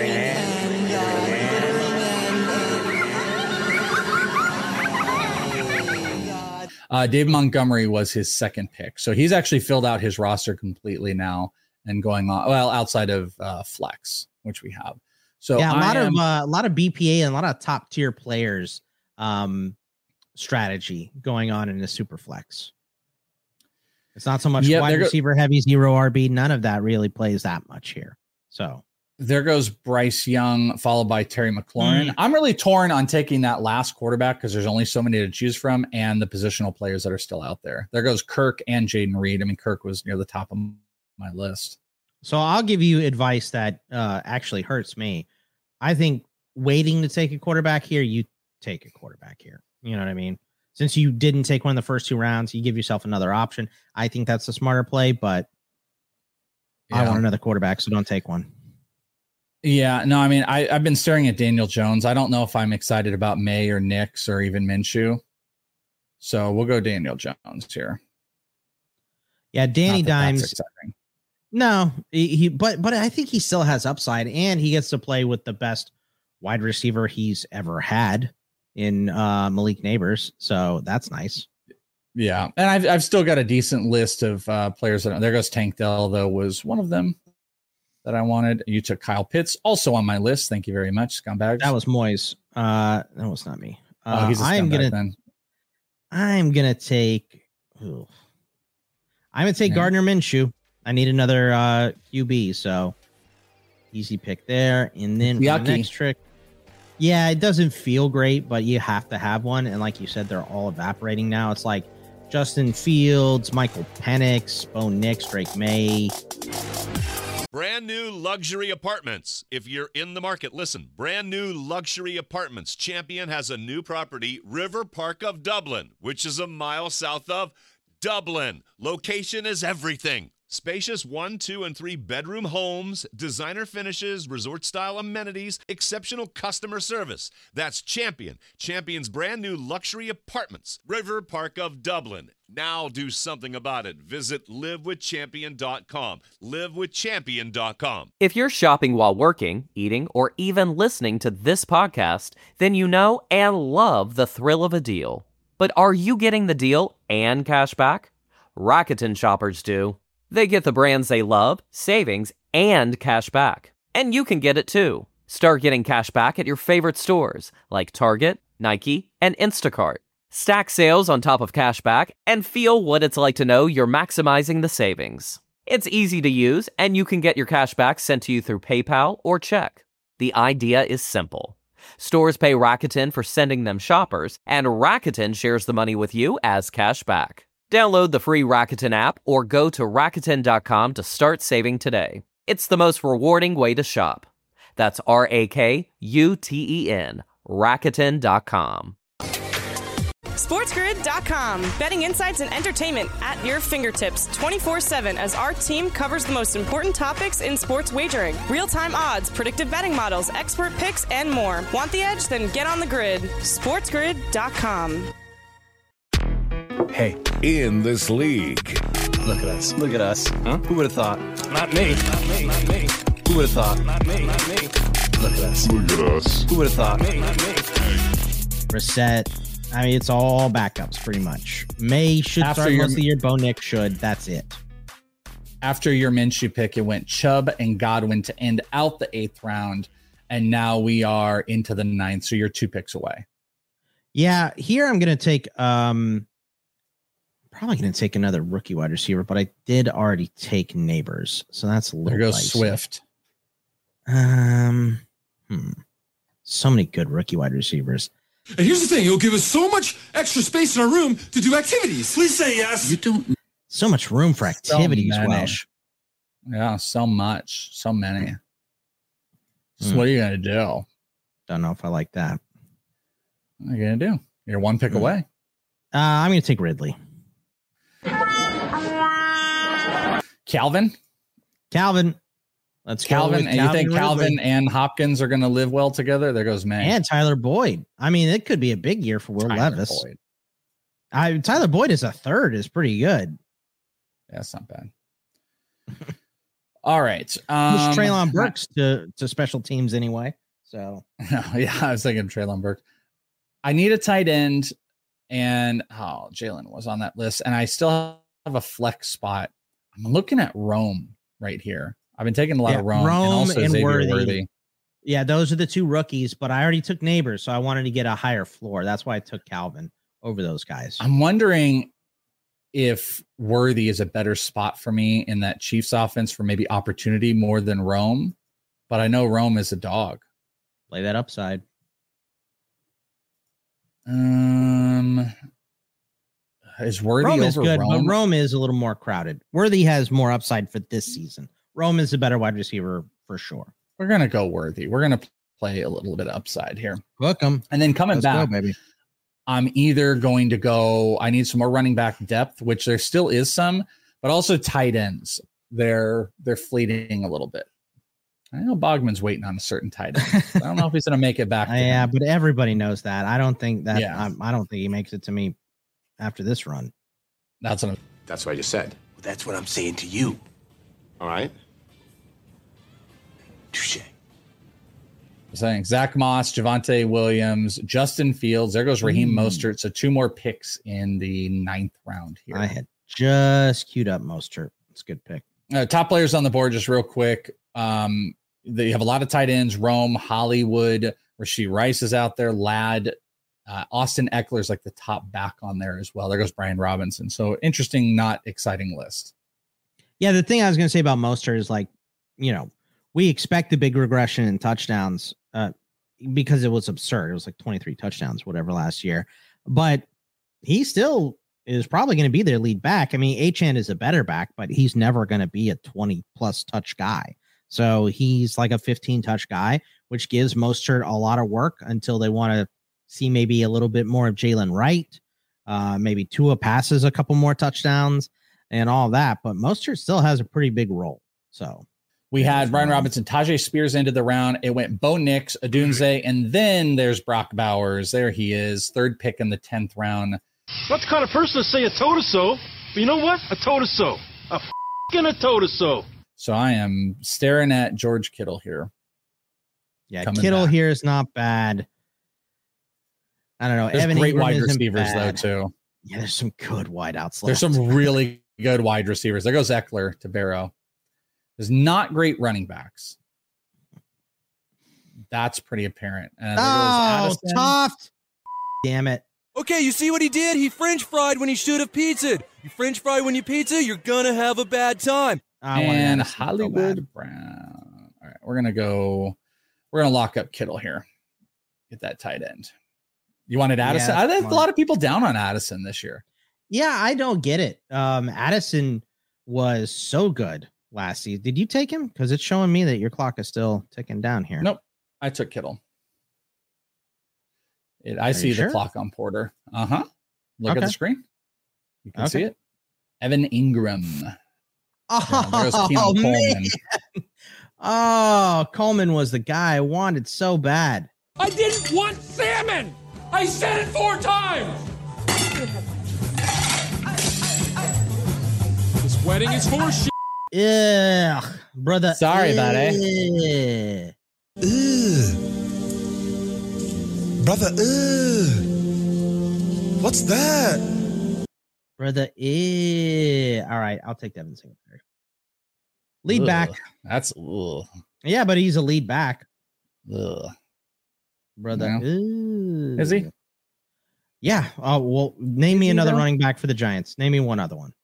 Dave Montgomery was his second pick. So he's actually filled out his roster completely now and going on, well, outside of flex, which we have. So yeah, a lot of BPA and a lot of top tier players strategy going on in the super flex. It's not so much wide receiver heavy, 0 RB. None of that really plays that much here. So there goes Bryce Young, followed by Terry McLaurin. I'm really torn on taking that last quarterback because there's only so many to choose from, and the positional players that are still out there. There goes Kirk and Jaden Reed. I mean, Kirk was near the top of my list. So I'll give you advice that actually hurts me. I think waiting to take a quarterback here, you take a quarterback here. You know what I mean? Since you didn't take one in the first 2 rounds, you give yourself another option. I think that's the smarter play, but I want another quarterback, so don't take one. Yeah, no, I mean, I've been staring at Daniel Jones. I don't know if I'm excited about May or Nix or even Minshew. So we'll go Daniel Jones here. Yeah, Danny Dimes. No, but I think he still has upside, and he gets to play with the best wide receiver he's ever had in Malik Neighbors. So that's nice. Yeah, and I've still got a decent list of players. There goes Tank Dell, though, was one of them that I wanted. You took Kyle Pitts, also on my list. Thank you very much, scumbags. That was Moyes. That was not me. He's a scumbag, I'm gonna take Gardner Minshew. I need another QB, so easy pick there. And then the next trick. Yeah, it doesn't feel great, but you have to have one. And like you said, they're all evaporating now. It's like Justin Fields, Michael Penix, Bo Nix, Drake May. Brand new luxury apartments. If you're in the market, listen. Brand new luxury apartments. Champion has a new property, River Park of Dublin, which is a mile south of Dublin. Location is everything. Spacious 1, 2, and 3 bedroom homes, designer finishes, resort-style amenities, exceptional customer service. That's Champion. Champion's brand new luxury apartments. River Park of Dublin. Now do something about it. Visit livewithchampion.com. Livewithchampion.com. If you're shopping while working, eating, or even listening to this podcast, then you know and love the thrill of a deal. But are you getting the deal and cash back? Rakuten shoppers do. They get the brands they love, savings, and cash back. And you can get it too. Start getting cash back at your favorite stores like Target, Nike, and Instacart. Stack sales on top of cash back and feel what it's like to know you're maximizing the savings. It's easy to use, and you can get your cash back sent to you through PayPal or check. The idea is simple. Stores pay Rakuten for sending them shoppers, and Rakuten shares the money with you as cash back. Download the free Rakuten app or go to Rakuten.com to start saving today. It's the most rewarding way to shop. That's Rakuten, Rakuten.com. SportsGrid.com. Betting insights and entertainment at your fingertips 24/7 as our team covers the most important topics in sports wagering. Real-time odds, predictive betting models, expert picks, and more. Want the edge? Then get on the grid. SportsGrid.com. Hey, in this league. Look at us. Look at us. Huh? Who would have thought? Not me. Not me. Not me. Who would have thought? Not me. Not me. Look at us. Look at us. Who would have thought? Me. Not me. Reset. I mean, it's all backups pretty much. May should start most of the year. Bo Nix should. That's it. After your Minshew pick, it went Chubb and Godwin to end out the 8th round. And now we are into the 9th. So you're 2 picks away. Yeah. Here I'm going to take, probably going to take another rookie wide receiver, but I did already take Neighbors. So that's a little There goes dicey. Swift. So many good rookie wide receivers. And here's the thing, it'll give us so much extra space in our room to do activities. Please say yes. You don't. So much room for activities. Yeah, so much. So many. So what are you going to do? Don't know if I like that. What are you going to do? You're one pick away. I'm going to take Ridley. Calvin. Let's Calvin. go. And you think Calvin and Hopkins are going to live well together? There goes May. And Tyler Boyd. I mean, it could be a big year for Will Levis. Tyler Boyd is a third is pretty good. Yeah, that's not bad. All right. Treylon Burks to special teams anyway. So yeah, I was thinking Treylon Burks. I need a tight end, and Jalen was on that list, and I still have a flex spot. I'm looking at Rome right here. I've been taking a lot of Rome and also Xavier Worthy. Yeah, those are the two rookies, but I already took Neighbors, so I wanted to get a higher floor. That's why I took Calvin over those guys. I'm wondering if Worthy is a better spot for me in that Chiefs offense for maybe opportunity more than Rome, but I know Rome is a dog. Play that upside. Is Worthy Rome over is good, Rome? but Rome is a little more crowded. Worthy has more upside for this season. Rome is a better wide receiver for sure. We're gonna go Worthy. We're gonna play a little bit of upside here. Welcome. And then coming back, baby. I'm either going to go. I need some more running back depth, which there still is some, but also tight ends. They're fleeting a little bit. I know Bogman's waiting on a certain tight end. I don't know if he's going to make it back. Yeah, but everybody knows that. I don't think that. Yeah. I don't think he makes it to me after this run. That's what I just said. Well, that's what I'm saying to you. All right. Touche. Saying Zach Moss, Javonte Williams, Justin Fields. There goes Raheem Mostert. So 2 more picks in the 9th round here. I had just queued up Mostert. It's a good pick. Top players on the board, just real quick. They have a lot of tight ends. Rome, Hollywood, Rashee Rice is out there. Ladd, Austin Eckler is like the top back on there as well. There goes Brian Robinson. So interesting, not exciting list. Yeah, the thing I was going to say about Mostert is we expect the big regression in touchdowns because it was absurd. It was like 23 touchdowns, whatever, last year. But he still is probably going to be their lead back. I mean, Achane is a better back, but he's never going to be a 20-plus touch guy. So he's like a 15-touch guy, which gives Mostert a lot of work until they want to see maybe a little bit more of Jalen Wright. Maybe Tua passes a couple more touchdowns and all that. But Mostert still has a pretty big role. So we had Brian Robinson, Tajay Spears ended the round. It went Bo Nix, Odunze, and then there's Brock Bowers. There he is, 3rd pick in the 10th round. Not the kind of person to say a toe-to-so, but you know what? A toe-to-so. A f***ing a toe-to-so. So I am staring at George Kittle here. Yeah, Kittle here is not bad. I don't know. There's Evan great Ingram wide isn't receivers, bad. though, too. Yeah, there's some good wideouts left. There's some really good wide receivers. There goes Eckler to Barrow. There's not great running backs. That's pretty apparent. And tough. Damn it. Okay, you see what he did? He French fried when he should have pizzaed. You French fry when you pizza, you're going to have a bad time. And Hollywood Brown. All right, we're going to lock up Kittle here. Get that tight end. You wanted Addison? Yeah, I think a lot of people down on Addison this year. Yeah, I don't get it. Addison was so good last season. Did you take him? Because it's showing me that your clock is still ticking down here. Nope. I took Kittle. I see the clock on Porter. Look at the screen. You can see it. Evan Ingram. Coleman. Oh, Coleman was the guy I wanted so bad. I didn't want salmon. I said it 4 times. This wedding is for shit. Yeah, brother. Sorry about it. Brother, what's that? Brother, all right, I'll take Devin Singletary. Lead back. That's yeah, but he's a lead back. Yeah. Brother, is he? Yeah. Oh well, name me another running back for the Giants. Name me one other one.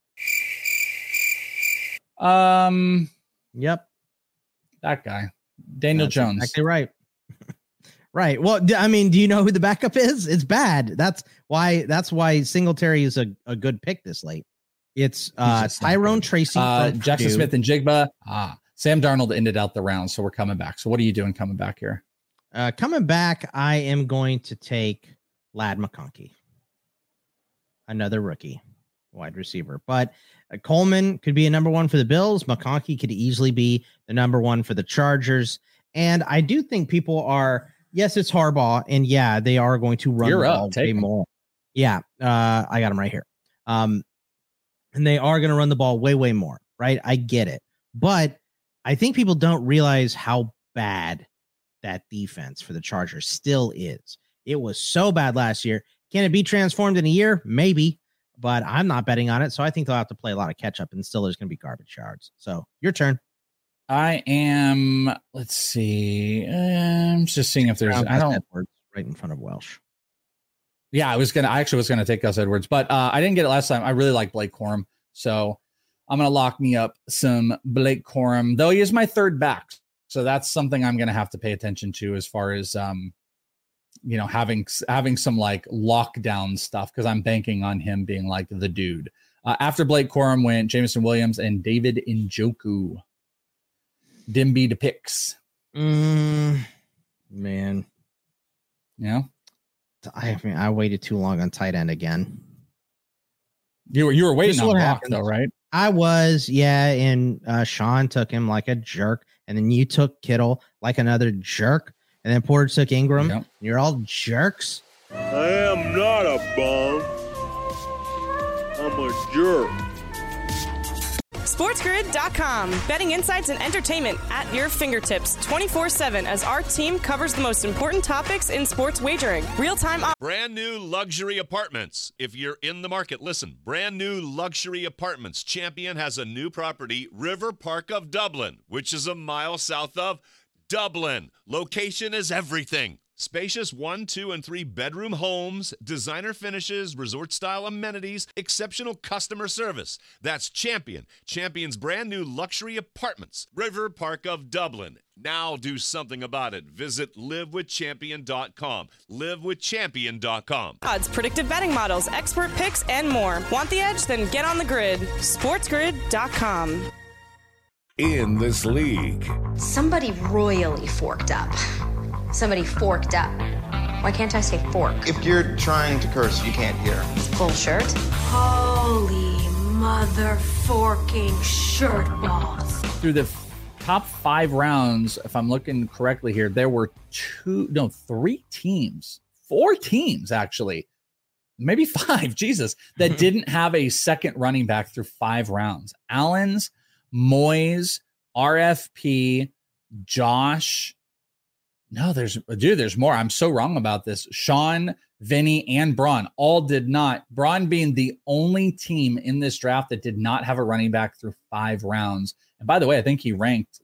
Yep. That guy, Daniel That's Jones. Exactly right. Right. Well, I mean, do you know who the backup is? It's bad. That's why Singletary is a good pick this late. It's Tyrone Tracy, Jackson Smith and Jigba. Sam Darnold ended out the round, so we're coming back. So what are you doing coming back here? Coming back, I am going to take Ladd McConkey, another rookie wide receiver. But Coleman could be a number one for the Bills. McConkey could easily be the number one for the Chargers. And I do think people are, yes, it's Harbaugh, and yeah, they are going to run the ball way more. Yeah, I got him right here. And they are going to run the ball way more, right? I get it. But I think people don't realize how bad that defense for the Chargers still is. It was so bad last year. Can it be transformed in a year? Maybe, but I'm not betting on it. So I think they'll have to play a lot of catch up, and still there's going to be garbage yards. So your turn. I am. Let's see. I'm just seeing if there's. Edwards right in front of Welsh. Yeah, I actually was gonna take Gus Edwards, but I didn't get it last time. I really like Blake Corum, so I'm gonna lock me up some Blake Corum, though he is my third back. So that's something I'm gonna have to pay attention to as far as having some like lockdown stuff, because I'm banking on him being like the dude. After Blake Corum went Jameson Williams and David Njoku. Dimby to picks. Man. Yeah. I waited too long on tight end again. You were waiting on Brock though, right? I was, yeah. And Sean took him like a jerk, and then you took Kittle like another jerk, and then Porter took Ingram. Yep. You're all jerks. I am not a bum. I'm a jerk. SportsGrid.com. Betting insights and entertainment at your fingertips 24/7 as our team covers the most important topics in sports wagering. Real-time Brand new luxury apartments. If you're in the market, listen. Brand new luxury apartments. Champion has a new property, River Park of Dublin, which is a mile south of Dublin. Location is everything. Spacious 1, 2, and 3 bedroom homes, designer finishes, resort-style amenities, exceptional customer service. That's Champion. Champion's brand new luxury apartments. River Park of Dublin. Now do something about it. Visit livewithchampion.com. Livewithchampion.com. Odds, predictive betting models, expert picks, and more. Want the edge? Then get on the grid. SportsGrid.com. In this league. Somebody royally forked up. Somebody forked up. Why can't I say fork? If you're trying to curse, you can't hear. It's full shirt. Holy mother forking shirt balls. Through the top 5 rounds, if I'm looking correctly here, there were 4 teams actually, maybe 5, Jesus, that didn't have a second running back through 5 rounds. Allen's, Moyes, RFP, Josh. No, there's more. I'm so wrong about this. Sean, Vinny, and Braun all did not. Braun being the only team in this draft that did not have a running back through 5 rounds. And by the way, I think he ranked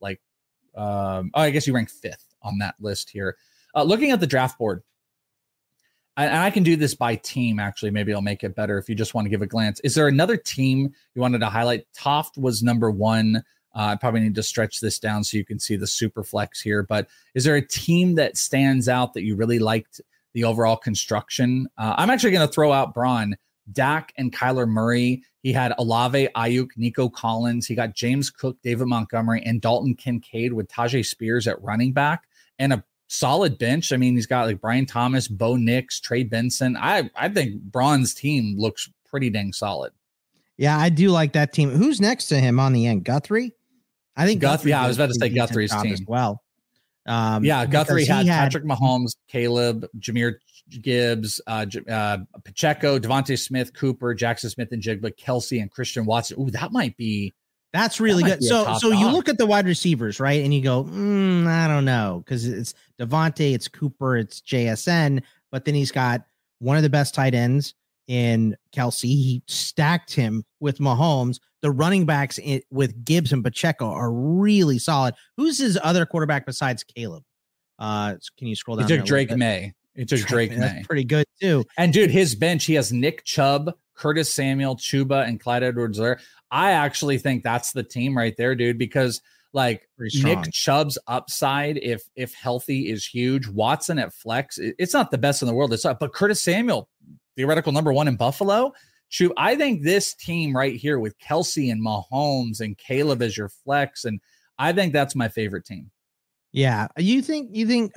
I guess he ranked 5th on that list here. Looking at the draft board, and I can do this by team, actually. Maybe I'll make it better if you just want to give a glance. Is there another team you wanted to highlight? Toft was number 1. I probably need to stretch this down so you can see the super flex here. But is there a team that stands out that you really liked the overall construction? I'm actually going to throw out Braun, Dak, and Kyler Murray. He had Olave, Ayuk, Nico Collins. He got James Cook, David Montgomery, and Dalton Kincaid with Tajay Spears at running back, and a solid bench. I mean, he's got like Brian Thomas, Bo Nix, Trey Benson. I think Braun's team looks pretty dang solid. Yeah, I do like that team. Who's next to him on the end? Guthrie? I think Guthrie. Yeah, I was about to say Guthrie's team as well. Guthrie had Patrick Mahomes, Caleb, Jahmyr Gibbs, Pacheco, Devontae Smith, Cooper, Jackson Smith and Jigba, Kelsey, and Christian Watson. Ooh, that's really good. So you look at the wide receivers, right? And you go, I don't know, because it's Devontae, it's Cooper, it's JSN, but then he's got one of the best tight ends in Kelsey. He stacked him with Mahomes. The running backs with Gibbs and Pacheco are really solid. Who's his other quarterback besides Caleb? Can you scroll down? He took Drake May. That's pretty good too. And dude, his bench, he has Nick Chubb, Curtis Samuel, Chuba, and Clyde Edwards-Helaire. I actually think that's the team right there, dude, because Like Nick Chubb's upside, if healthy, is huge. Watson at flex, it's not the best in the world. It's not, but Curtis Samuel, theoretical number 1 in Buffalo. Shoot, I think this team right here with Kelsey and Mahomes and Caleb as your flex, and I think that's my favorite team. Yeah, you think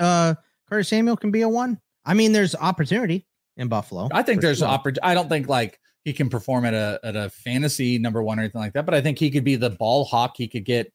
Curtis Samuel can be a 1? I mean, there's opportunity in Buffalo. I think there's opportunity. I don't think like he can perform at a fantasy number 1 or anything like that, but I think he could be the ball hawk. He could get.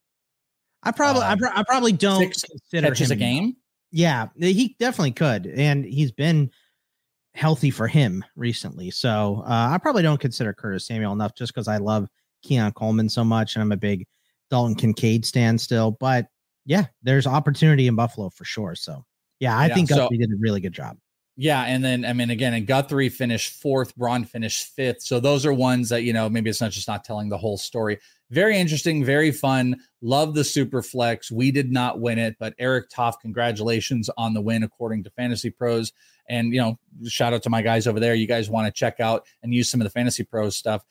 I probably don't 6 consider catches him a game. Yeah, he definitely could, and he's been healthy for him recently. So I probably don't consider Curtis Samuel enough just because I love Keon Coleman so much, and I'm a big Dalton Kincaid stan still. But yeah, there's opportunity in Buffalo for sure. So yeah, I think Guthrie did a really good job. Yeah, and then I mean, again, and Guthrie finished 4th, Braun finished 5th. So those are ones that, maybe it's not telling the whole story. Very interesting, very fun. Love the super flex. We did not win it, but Eric Toff, congratulations on the win according to Fantasy Pros. And shout out to my guys over there. You guys want to check out and use some of the Fantasy Pros stuff.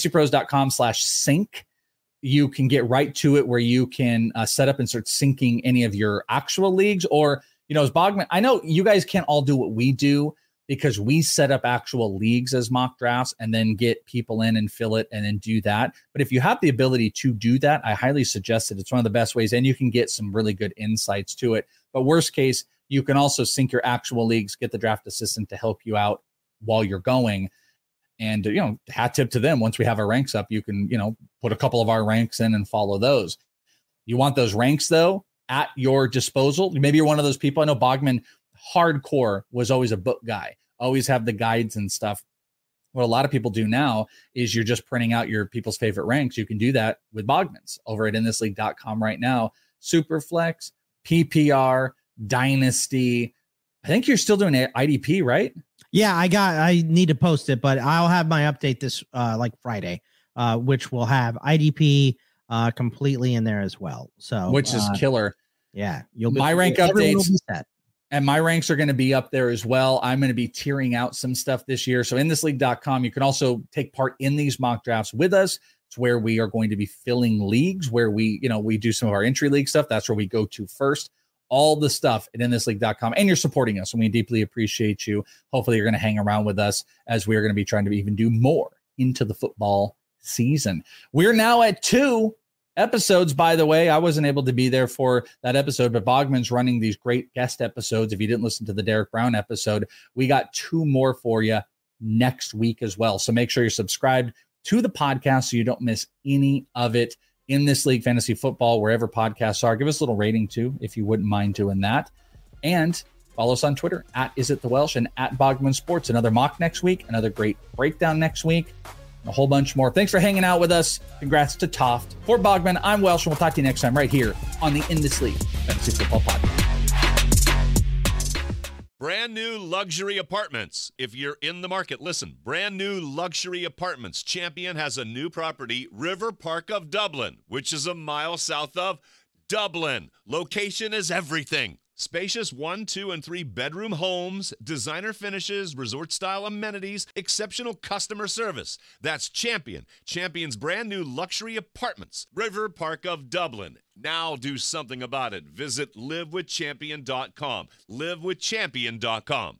fantasypros.com/sync. You can get right to it where you can set up and start syncing any of your actual leagues, or as Bogman, I know you guys can't all do what we do because we set up actual leagues as mock drafts and then get people in and fill it and then do that. But if you have the ability to do that, I highly suggest it. It's one of the best ways, and you can get some really good insights to it. But worst case, you can also sync your actual leagues, get the draft assistant to help you out while you're going. And, hat tip to them. Once we have our ranks up, you can, put a couple of our ranks in and follow those. You want those ranks, though, at your disposal. Maybe you're one of those people. I know Bogman hardcore was always a book guy, always have the guides and stuff. What a lot of people do now is you're just printing out your people's favorite ranks. You can do that with Bogman's over at inthisleague.com right now. Superflex, PPR, Dynasty. I think you're still doing IDP, right? Yeah, I need to post it, but I'll have my update this Friday, which will have IDP completely in there as well. So which is killer. Yeah, my rank updates, and my ranks are going to be up there as well. I'm going to be tiering out some stuff this year. So inthisleague.com, you can also take part in these mock drafts with us. It's where we are going to be filling leagues, where we do some of our entry league stuff. That's where we go to first. All the stuff at inthisleague.com, and you're supporting us, and we deeply appreciate you. Hopefully you're going to hang around with us as we're going to be trying to even do more into the football season. We're now at 2 episodes, by the way. I wasn't able to be there for that episode, but Bogman's running these great guest episodes. If you didn't listen to the Derek Brown episode, we got 2 more for you next week as well. So make sure you're subscribed to the podcast so you don't miss any of it. In This League Fantasy Football, wherever podcasts are. Give us a little rating too, if you wouldn't mind doing that. And follow us on Twitter at IsItTheWelsh and at Bogman Sports. Another mock next week, another great breakdown next week, and a whole bunch more. Thanks for hanging out with us. Congrats to Toft. For Bogman, I'm Welsh, and we'll talk to you next time right here on the In This League Fantasy Football Podcast. Brand new luxury apartments. If you're in the market, listen. Brand new luxury apartments. Champion has a new property, River Park of Dublin, which is a mile south of Dublin. Location is everything. Spacious 1, 2, and 3 bedroom homes, designer finishes, resort-style amenities, exceptional customer service. That's Champion. Champion's brand new luxury apartments, River Park of Dublin. Now do something about it. Visit livewithchampion.com. livewithchampion.com.